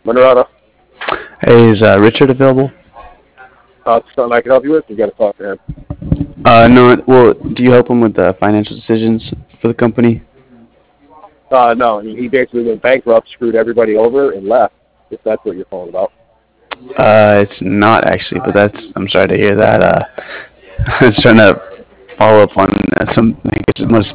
Monroe, Hey, is Richard available? something I can help you with? You got to talk to him. No. Well, do you help him with the financial decisions for the company? No, he basically went bankrupt, screwed everybody over, and left. If that's what you're calling about. It's not actually, but I'm sorry to hear that. I was trying to follow up on something. I guess it must